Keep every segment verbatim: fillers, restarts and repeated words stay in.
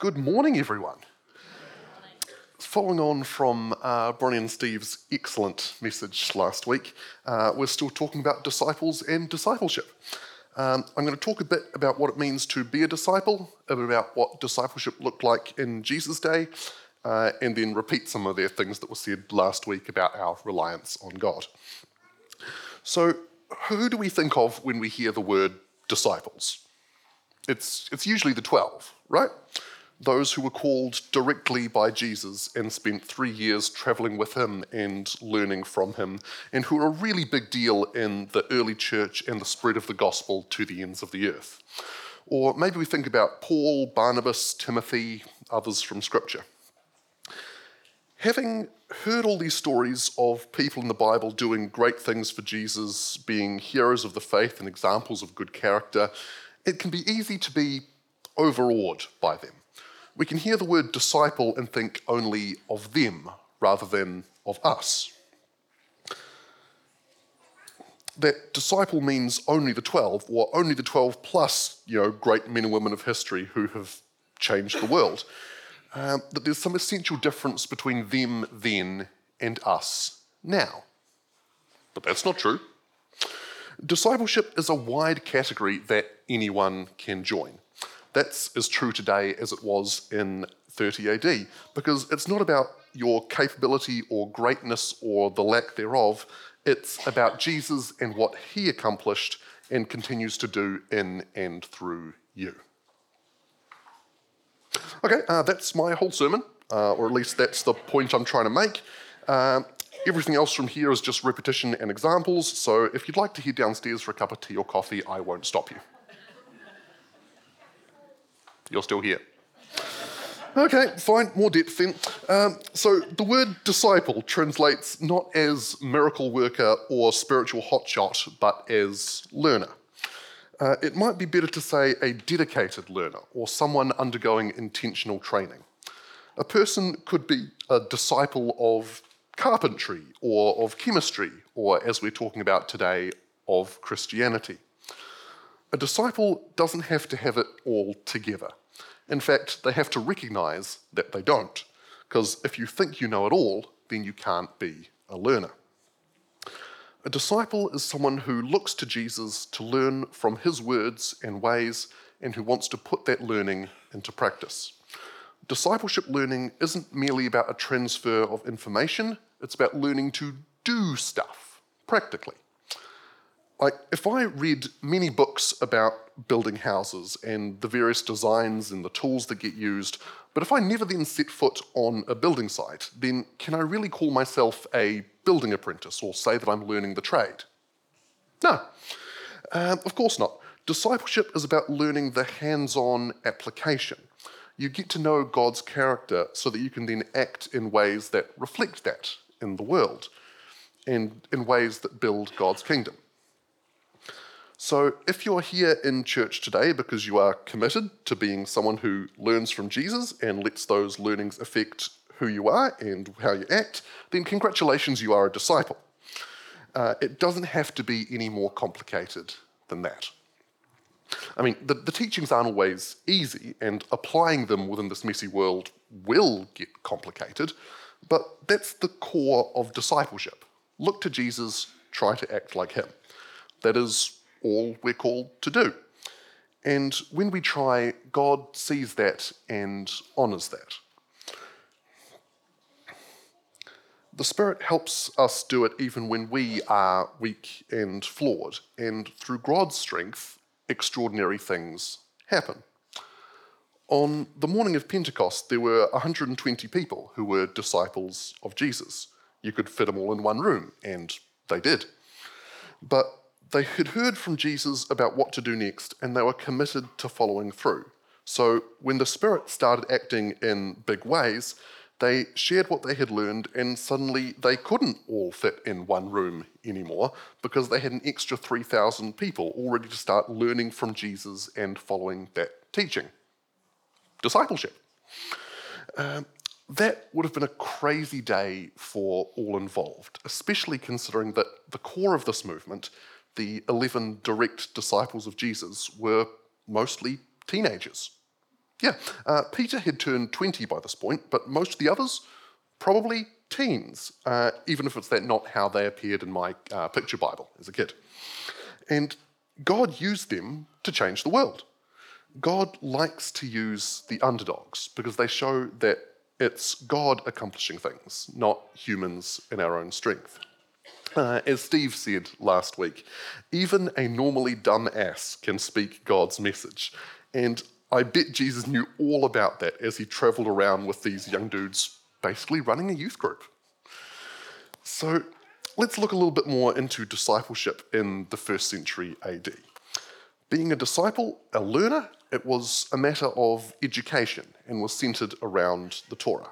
Good morning, everyone. Following on from uh, Bronnie and Steve's excellent message last week, uh, we're still talking about disciples and discipleship. Um, I'm going to talk a bit about what it means to be a disciple, a bit about what discipleship looked like in Jesus' day, uh, and then repeat some of the things that were said last week about our reliance on God. So, who do we think of when we hear the word disciples? It's, it's usually the twelve, right? Those who were called directly by Jesus and spent three years travelling with him and learning from him, and who are a really big deal in the early church and the spread of the gospel to the ends of the earth. Or maybe we think about Paul, Barnabas, Timothy, others from Scripture. Having heard all these stories of people in the Bible doing great things for Jesus, being heroes of the faith and examples of good character, it can be easy to be overawed by them. We can hear the word disciple and think only of them rather than of us. That disciple means only the twelve, or only the twelve plus, you know, great men and women of history who have changed the world. Um, that there's some essential difference between them then and us now. But that's not true. Discipleship is a wide category that anyone can join. That's as true today as it was in thirty A D, because it's not about your capability or greatness or the lack thereof. It's about Jesus and what he accomplished and continues to do in and through you. Okay, uh, that's my whole sermon, uh, or at least that's the point I'm trying to make. Uh, everything else from here is just repetition and examples, so if you'd like to head downstairs for a cup of tea or coffee, I won't stop you. You're still here. Okay, fine, more depth then. Um, so the word disciple translates not as miracle worker or spiritual hotshot, but as learner. Uh, it might be better to say a dedicated learner or someone undergoing intentional training. A person could be a disciple of carpentry or of chemistry, or as we're talking about today, of Christianity. A disciple doesn't have to have it all together. In fact, they have to recognise that they don't, because if you think you know it all, then you can't be a learner. A disciple is someone who looks to Jesus to learn from his words and ways, and who wants to put that learning into practice. Discipleship learning isn't merely about a transfer of information, it's about learning to do stuff, practically. Like, if I read many books about building houses and the various designs and the tools that get used, but if I never then set foot on a building site, then can I really call myself a building apprentice or say that I'm learning the trade? No, um, of course not. Discipleship is about learning the hands-on application. You get to know God's character so that you can then act in ways that reflect that in the world and in ways that build God's kingdom. So if you're here in church today because you are committed to being someone who learns from Jesus and lets those learnings affect who you are and how you act, then congratulations, you are a disciple. Uh, it doesn't have to be any more complicated than that. I mean, the, the teachings aren't always easy, and applying them within this messy world will get complicated, but that's the core of discipleship. Look to Jesus, try to act like him. That is all we're called to do. And when we try, God sees that and honours that. The Spirit helps us do it even when we are weak and flawed, and through God's strength, extraordinary things happen. On the morning of Pentecost, there were one hundred twenty people who were disciples of Jesus. You could fit them all in one room, and they did. But they had heard from Jesus about what to do next, and they were committed to following through. So when the Spirit started acting in big ways, they shared what they had learned, and suddenly they couldn't all fit in one room anymore because they had an extra three thousand people all ready to start learning from Jesus and following that teaching. Discipleship. Um, that would have been a crazy day for all involved, especially considering that the core of this movement, the eleven direct disciples of Jesus, were mostly teenagers. Yeah, uh, Peter had turned twenty by this point, but most of the others, probably teens, uh, even if it's that not how they appeared in my uh, picture Bible as a kid. And God used them to change the world. God likes to use the underdogs because they show that it's God accomplishing things, not humans in our own strength. Uh, as Steve said last week, even a normally dumb ass can speak God's message. And I bet Jesus knew all about that as he travelled around with these young dudes basically running a youth group. So let's look a little bit more into discipleship in the first century A D. Being a disciple, a learner, it was a matter of education and was centred around the Torah.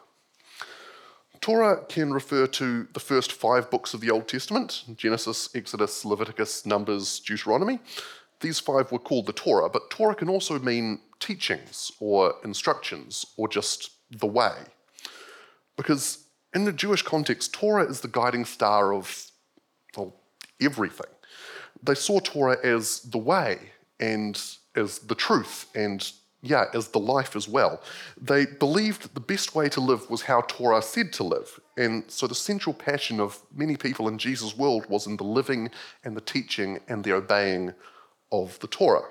Torah can refer to the first five books of the Old Testament, Genesis, Exodus, Leviticus, Numbers, Deuteronomy. These five were called the Torah, but Torah can also mean teachings or instructions or just the way. Because in the Jewish context, Torah is the guiding star of, well, everything. They saw Torah as the way and as the truth and, yeah, as the life as well. They believed the best way to live was how Torah said to live. And so the central passion of many people in Jesus' world was in the living and the teaching and the obeying of the Torah.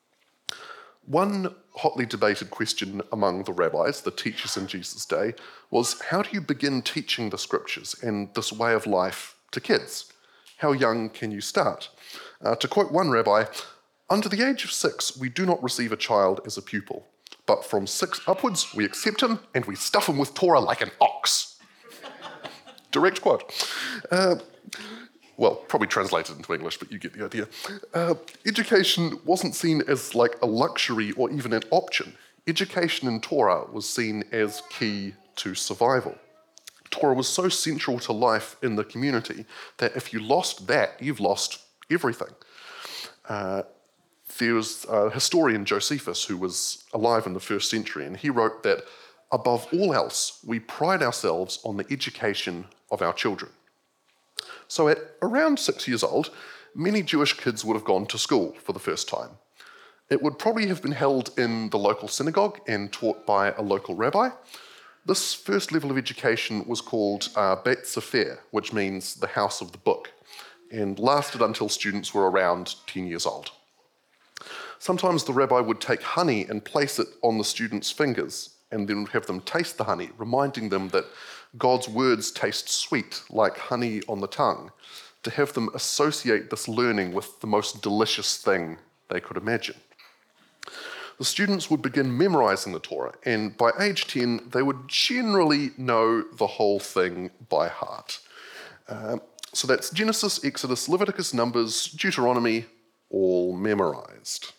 One hotly debated question among the rabbis, the teachers in Jesus' day, was how do you begin teaching the scriptures and this way of life to kids? How young can you start? Uh, to quote one rabbi, under the age of six, we do not receive a child as a pupil, but from six upwards, we accept him and we stuff him with Torah like an ox. Direct quote. Uh, Well, probably translated into English, but you get the idea. Uh, education wasn't seen as like a luxury or even an option. Education in Torah was seen as key to survival. Torah was so central to life in the community that if you lost that, you've lost everything. Uh, there was a historian, Josephus, who was alive in the first century, and he wrote that above all else, we pride ourselves on the education of our children. So at around six years old, many Jewish kids would have gone to school for the first time. It would probably have been held in the local synagogue and taught by a local rabbi. This first level of education was called uh, Beit Sefer, which means the house of the book, and lasted until students were around ten years old. Sometimes the rabbi would take honey and place it on the students' fingers and then would have them taste the honey, reminding them that God's words taste sweet like honey on the tongue, to have them associate this learning with the most delicious thing they could imagine. The students would begin memorizing the Torah, and by age ten, they would generally know the whole thing by heart. Uh, so that's Genesis, Exodus, Leviticus, Numbers, Deuteronomy, all memorized.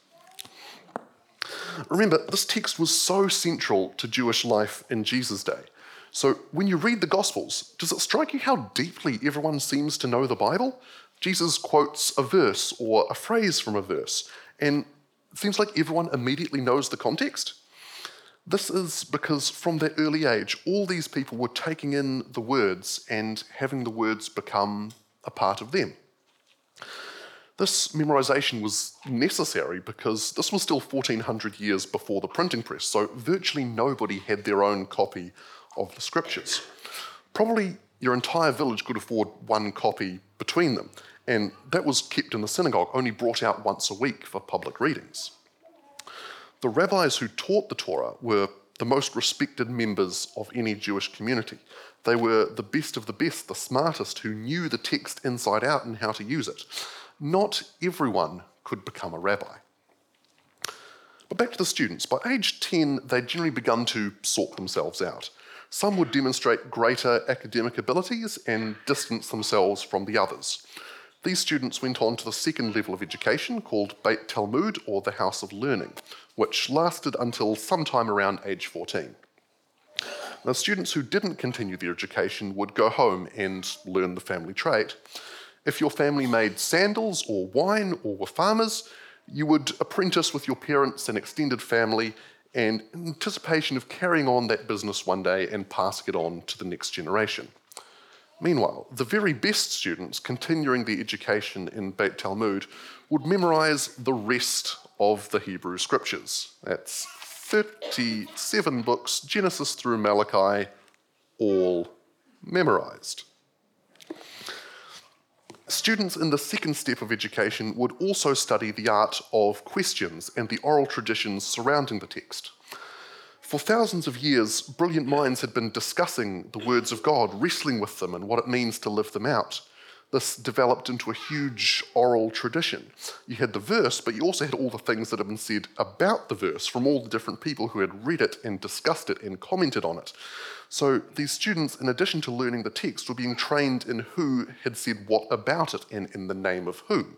Remember, this text was so central to Jewish life in Jesus' day. So when you read the Gospels, does it strike you how deeply everyone seems to know the Bible? Jesus quotes a verse or a phrase from a verse, and it seems like everyone immediately knows the context. This is because from their early age, all these people were taking in the words and having the words become a part of them. This memorization was necessary because this was still fourteen hundred years before the printing press, so virtually nobody had their own copy of the scriptures. Probably your entire village could afford one copy between them, and that was kept in the synagogue, only brought out once a week for public readings. The rabbis who taught the Torah were the most respected members of any Jewish community. They were the best of the best, the smartest, who knew the text inside out and how to use it. Not everyone could become a rabbi. But back to the students. By age ten, they'd generally begun to sort themselves out. Some would demonstrate greater academic abilities and distance themselves from the others. These students went on to the second level of education called Beit Talmud, or the House of Learning, which lasted until sometime around age fourteen. Now, students who didn't continue their education would go home and learn the family trade. If your family made sandals or wine or were farmers, you would apprentice with your parents and extended family in anticipation of carrying on that business one day and passing it on to the next generation. Meanwhile, the very best students continuing their education in Beit Talmud would memorize the rest of the Hebrew scriptures. That's thirty-seven books, Genesis through Malachi, all memorized. Students in the second step of education would also study the art of questions and the oral traditions surrounding the text. For thousands of years, brilliant minds had been discussing the words of God, wrestling with them and what it means to live them out. This developed into a huge oral tradition. You had the verse, but you also had all the things that had been said about the verse from all the different people who had read it and discussed it and commented on it. So these students, in addition to learning the text, were being trained in who had said what about it and in the name of whom.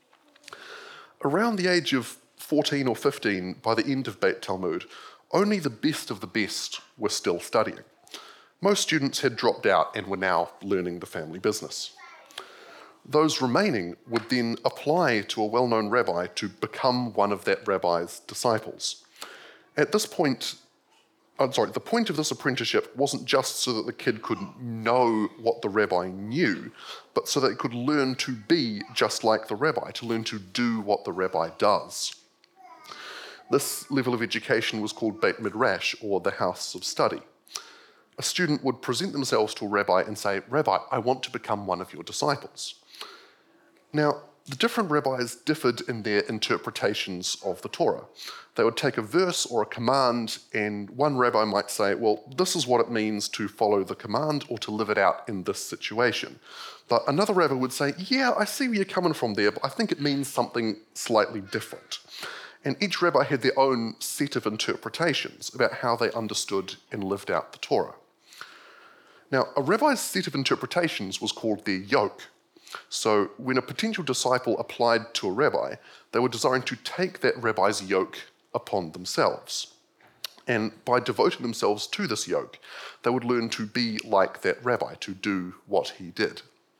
Around the age of fourteen or fifteen, by the end of Beit Talmud, only the best of the best were still studying. Most students had dropped out and were now learning the family business. Those remaining would then apply to a well-known rabbi to become one of that rabbi's disciples. At this point, I'm sorry, the point of this apprenticeship wasn't just so that the kid could know what the rabbi knew, but so that it could learn to be just like the rabbi, to learn to do what the rabbi does. This level of education was called Beit Midrash, or the house of study. A student would present themselves to a rabbi and say, "Rabbi, I want to become one of your disciples." Now, the different rabbis differed in their interpretations of the Torah. They would take a verse or a command, and one rabbi might say, well, this is what it means to follow the command or to live it out in this situation. But another rabbi would say, yeah, I see where you're coming from there, but I think it means something slightly different. And each rabbi had their own set of interpretations about how they understood and lived out the Torah. Now, a rabbi's set of interpretations was called their yoke. So when a potential disciple applied to a rabbi, they were designed to take that rabbi's yoke upon themselves. And by devoting themselves to this yoke, they would learn to be like that rabbi, to do what he did.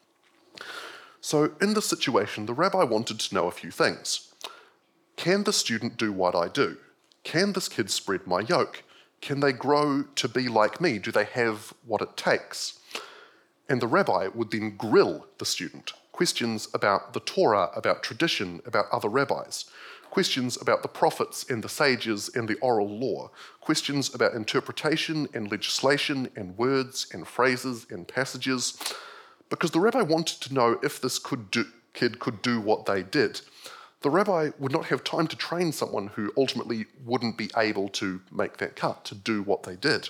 So in this situation, the rabbi wanted to know a few things. Can the student do what I do? Can this kid spread my yoke? Can they grow to be like me? Do they have what it takes? And the rabbi would then grill the student. Questions about the Torah, about tradition, about other rabbis. Questions about the prophets and the sages and the oral law. Questions about interpretation and legislation and words and phrases and passages. Because the rabbi wanted to know if this could do, kid could do what they did. The rabbi would not have time to train someone who ultimately wouldn't be able to make that cut, to do what they did.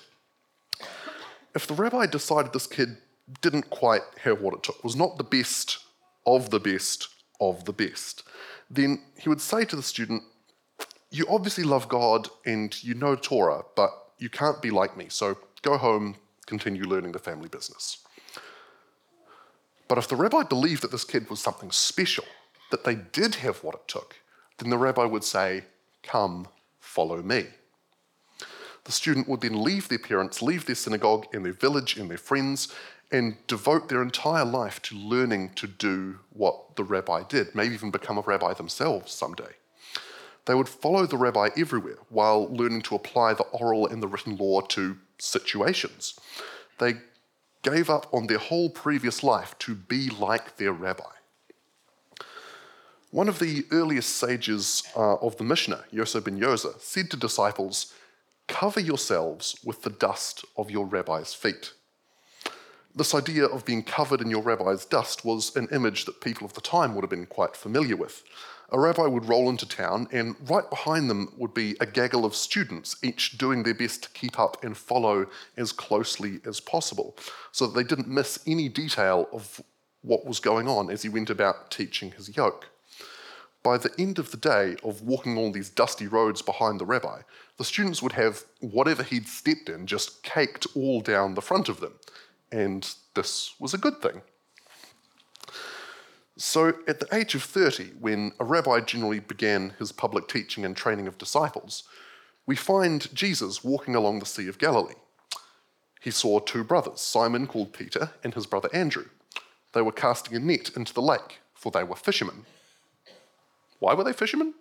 If the rabbi decided this kid didn't quite have what it took, was not the best of the best of the best, then he would say to the student, you obviously love God and you know Torah, but you can't be like me, so go home, continue learning the family business. But if the rabbi believed that this kid was something special, that they did have what it took, then the rabbi would say, come, follow me. The student would then leave their parents, leave their synagogue and their village and their friends, and devote their entire life to learning to do what the rabbi did, maybe even become a rabbi themselves someday. They would follow the rabbi everywhere while learning to apply the oral and the written law to situations. They gave up on their whole previous life to be like their rabbi. One of the earliest sages uh, of the Mishnah, Yosef ben Yoza, said to disciples, cover yourselves with the dust of your rabbi's feet. This idea of being covered in your rabbi's dust was an image that people of the time would have been quite familiar with. A rabbi would roll into town, and right behind them would be a gaggle of students, each doing their best to keep up and follow as closely as possible, so that they didn't miss any detail of what was going on as he went about teaching his yoke. By the end of the day of walking all these dusty roads behind the rabbi, the students would have whatever he'd stepped in just caked all down the front of them. And this was a good thing. So at the age of thirty, when a rabbi generally began his public teaching and training of disciples, we find Jesus walking along the Sea of Galilee. He saw two brothers, Simon called Peter and his brother Andrew. They were casting a net into the lake, for they were fishermen. Why were they fishermen?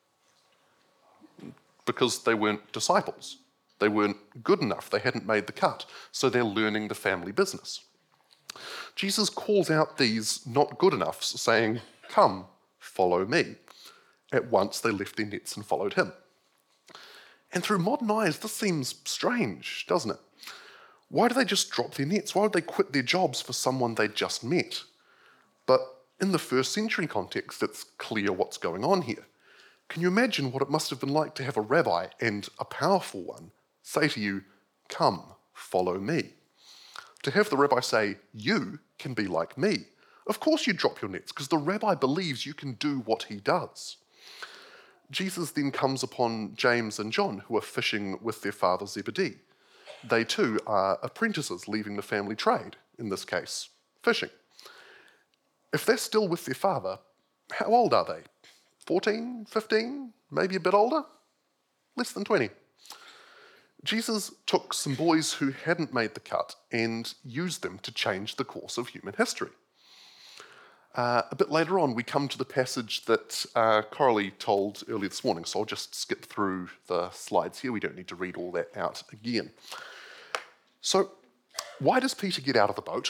Because they weren't disciples. They weren't good enough. They hadn't made the cut. So they're learning the family business. Jesus calls out these not good enoughs, saying, come, follow me. At once they left their nets and followed him. And through modern eyes, this seems strange, doesn't it? Why do they just drop their nets? Why would they quit their jobs for someone they just met? But in the first century context, it's clear what's going on here. Can you imagine what it must have been like to have a rabbi, and a powerful one, say to you, "Come, follow me"? To have the rabbi say, "You can be like me." Of course you drop your nets, because the rabbi believes you can do what he does. Jesus then comes upon James and John, who are fishing with their father Zebedee. They too are apprentices leaving the family trade, in this case, fishing. If they're still with their father, how old are they? fourteen, fifteen, maybe a bit older? Less than twenty. Jesus took some boys who hadn't made the cut and used them to change the course of human history. Uh, a bit later on, we come to the passage that uh, Coralie told earlier this morning, so I'll just skip through the slides here. We don't need to read all that out again. So, why does Peter get out of the boat?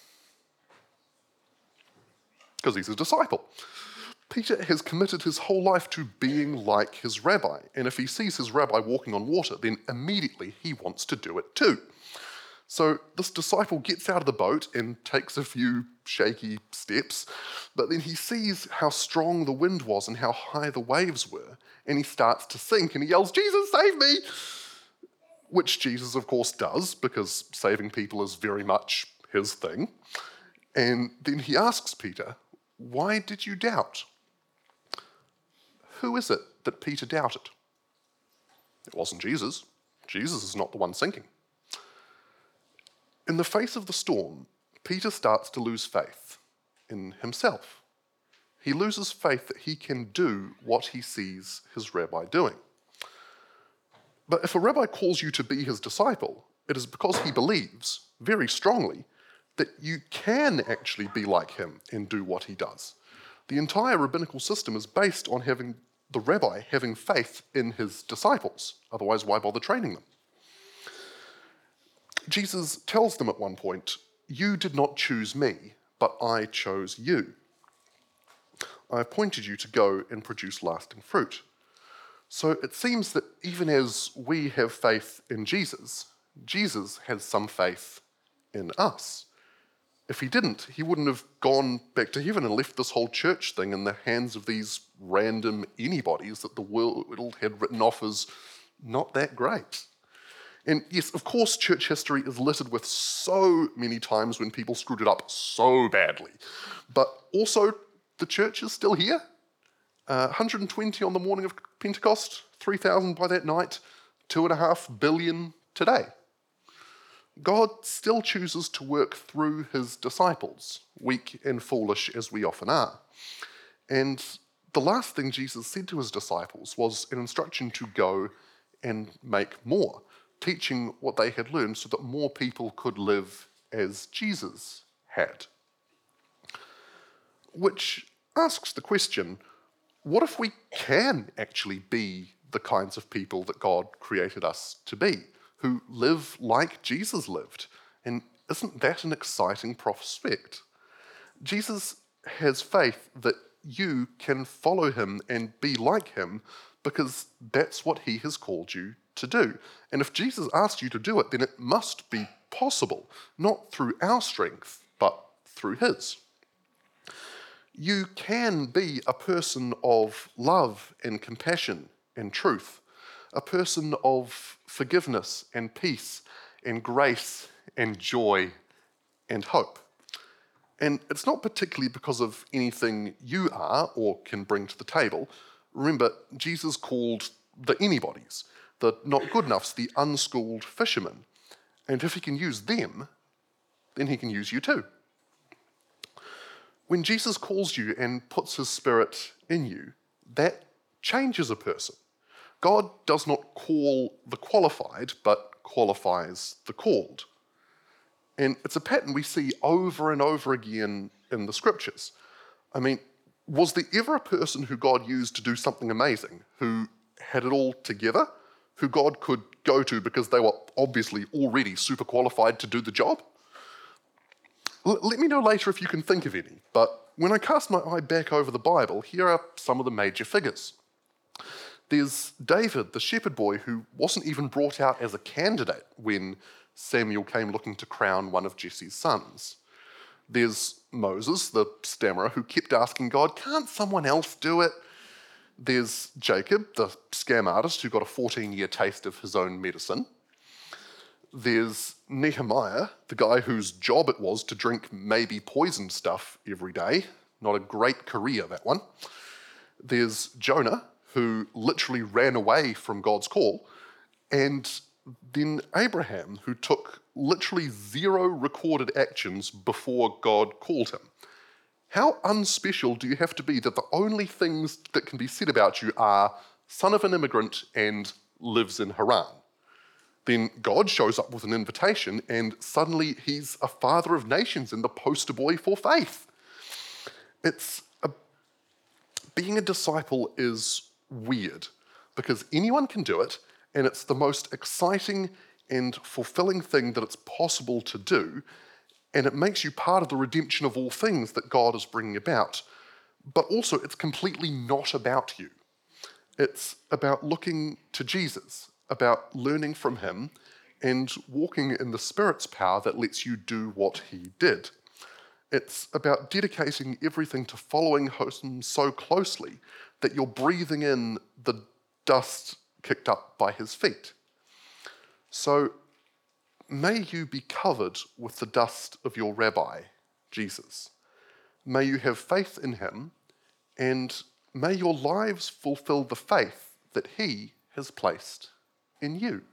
Because he's a disciple. Peter has committed his whole life to being like his rabbi, and if he sees his rabbi walking on water, then immediately he wants to do it too. So this disciple gets out of the boat and takes a few shaky steps, but then he sees how strong the wind was and how high the waves were, and he starts to sink and he yells, "Jesus, save me!" Which Jesus, of course, does, because saving people is very much his thing. And then he asks Peter, "Why did you doubt?" Who is it that Peter doubted? It wasn't Jesus. Jesus is not the one sinking. In the face of the storm, Peter starts to lose faith in himself. He loses faith that he can do what he sees his rabbi doing. But if a rabbi calls you to be his disciple, it is because he believes, very strongly, that you can actually be like him and do what he does. The entire rabbinical system is based on having the rabbi having faith in his disciples. Otherwise, why bother training them? Jesus tells them at one point, "You did not choose me, but I chose you. I appointed you to go and produce lasting fruit." So it seems that even as we have faith in Jesus, Jesus has some faith in us. If he didn't, he wouldn't have gone back to heaven and left this whole church thing in the hands of these random anybodies that the world had written off as not that great. And yes, of course, church history is littered with so many times when people screwed it up so badly. But also, the church is still here. Uh, one hundred twenty on the morning of Pentecost, three thousand by that night, two and a half billion today. God still chooses to work through his disciples, weak and foolish as we often are. And the last thing Jesus said to his disciples was an instruction to go and make more, teaching what they had learned so that more people could live as Jesus had. Which asks the question, what if we can actually be the kinds of people that God created us to be, who live like Jesus lived? And isn't that an exciting prospect? Jesus has faith that you can follow him and be like him because that's what he has called you to do. And if Jesus asked you to do it, then it must be possible, not through our strength, but through his. You can be a person of love and compassion and truth, a person of forgiveness and peace and grace and joy and hope. And it's not particularly because of anything you are or can bring to the table. Remember, Jesus called the anybodies, the not good enoughs, the unschooled fishermen. And if he can use them, then he can use you too. When Jesus calls you and puts his Spirit in you, that changes a person. God does not call the qualified, but qualifies the called. And it's a pattern we see over and over again in the scriptures. I mean, was there ever a person who God used to do something amazing, who had it all together, who God could go to because they were obviously already super qualified to do the job? L- let me know later if you can think of any, but when I cast my eye back over the Bible, here are some of the major figures. There's David, the shepherd boy, who wasn't even brought out as a candidate when Samuel came looking to crown one of Jesse's sons. There's Moses, the stammerer, who kept asking God, can't someone else do it? There's Jacob, the scam artist, who got a fourteen-year taste of his own medicine. There's Nehemiah, the guy whose job it was to drink maybe poisoned stuff every day. Not a great career, that one. There's Jonah, who literally ran away from God's call. And then Abraham, who took literally zero recorded actions before God called him. How unspecial do you have to be that the only things that can be said about you are son of an immigrant and lives in Haran? Then God shows up with an invitation and suddenly he's a father of nations and the poster boy for faith. It's a, being a disciple is weird because anyone can do it, and it's the most exciting and fulfilling thing that it's possible to do, and it makes you part of the redemption of all things that God is bringing about. But also, it's completely not about you. It's about looking to Jesus, about learning from him, and walking in the Spirit's power that lets you do what he did. It's about dedicating everything to following him so closely that you're breathing in the dust kicked up by his feet. So may you be covered with the dust of your rabbi, Jesus. May you have faith in him, and may your lives fulfill the faith that he has placed in you.